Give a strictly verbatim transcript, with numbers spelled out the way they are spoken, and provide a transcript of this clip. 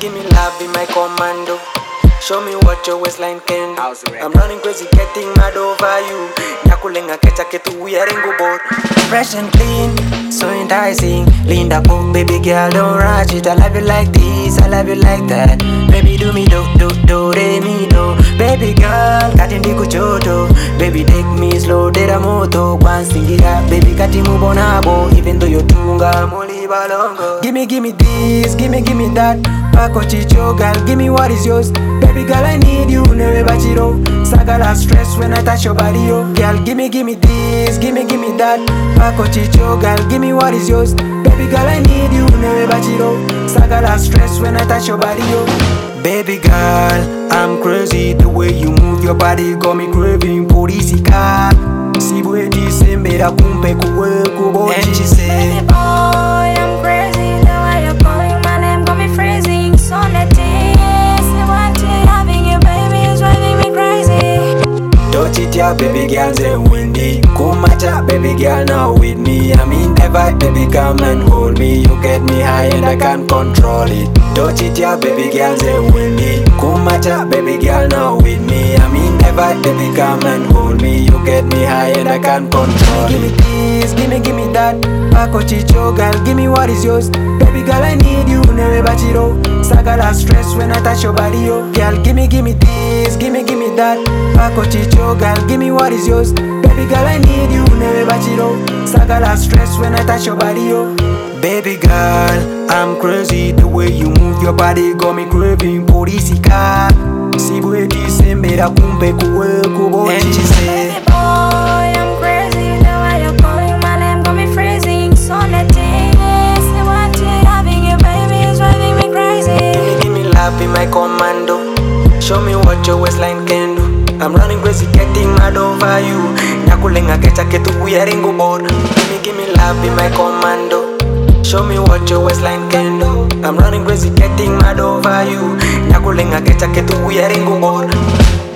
give me love, be my commando. Show me what your waistline can do. I'm running crazy, getting mad over you. Nyakulenga kecha ketu wearing board. Fresh and clean, so enticing. Linda Cook, baby girl, don't rush it. I love you like this, I love you like that. Baby do me do do do re mi do. Baby girl, kati ndiku choto. Baby take me slow, dera moto. Kwansingira, baby kati mubonabo. Even though you tunga moli balongo. Gimme gimme this, gimme gimme that. Pako chicho, girl, gimme what is yours. Baby girl, I need you, never bachiro. Sagala stress when I touch your body, oh. Girl, gimme gimme this, gimme gimme that. Pako chicho, girl, gimme what is yours. Baby girl, I need you, never bachiro. Sagala stress when I touch your body, oh. Baby girl, I'm crazy. The way you move your body got me craving. Polisika, sibwe disembera kumpe kuwe kubochi. And she said, baby boy, I'm crazy. The way you're calling my name got me freezing. So natty, I want to having you, baby, is driving me crazy. Touch it, yeah, baby girl, say windy. Kumacha, baby girl, now with me. I'm in the vibe, baby, come and hold me. You get me high and I can't control it. Touch it, yeah, baby girl, say windy. Kumacha, baby girl, now with me. I'm in the vibe, baby, come and hold me. You get me high and I can't control it. Gimme this, gimme, gimme that. Pako chicho, girl, gimme what is yours. Baby girl, I need you, never bachiro. Sagala stress when I touch your body, oh. Girl, gimme, gimme this, gimme, gimme that. Pako chicho, girl, gimme what is yours. Baby girl, I need you, never bachiro. Sagala stress when I touch your body, oh. Baby girl, I'm crazy. The way you move your body got me craving. Polisika, sibwe disembera kumpe kuwe kubochi. And she said, baby boy, I'm crazy. The way you're calling my name got me freezing. So natty, I want to having you, baby, is driving me crazy. Gimme, gimme love, be my commando. Show me what your waistline can do. I'm running crazy, getting mad over you. Nyakulenga kecha ketu wearing board. Gimme, gimme love, be my commando. Show me what your waistline can do. I'm running crazy, getting mad over you. Nyakulenga kecha ketu wearing board.